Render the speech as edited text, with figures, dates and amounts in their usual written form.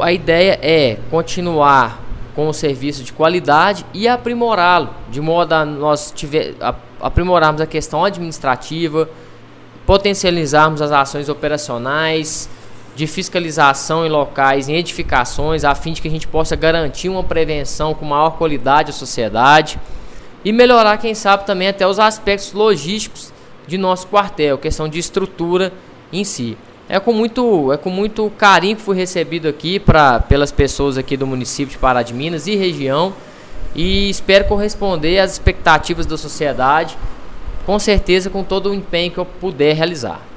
a ideia é continuar com o serviço de qualidade e aprimorá-lo, de modo a nós aprimorarmos a questão administrativa, potencializarmos as ações operacionais, de fiscalização em locais, em edificações, a fim de que a gente possa garantir uma prevenção com maior qualidade à sociedade e melhorar, quem sabe, também até os aspectos logísticos de nosso quartel, questão de estrutura em si. É com muito carinho que fui recebido aqui pelas pessoas aqui do município de Pará de Minas e região, e espero corresponder às expectativas da sociedade, com certeza, com todo o empenho que eu puder realizar.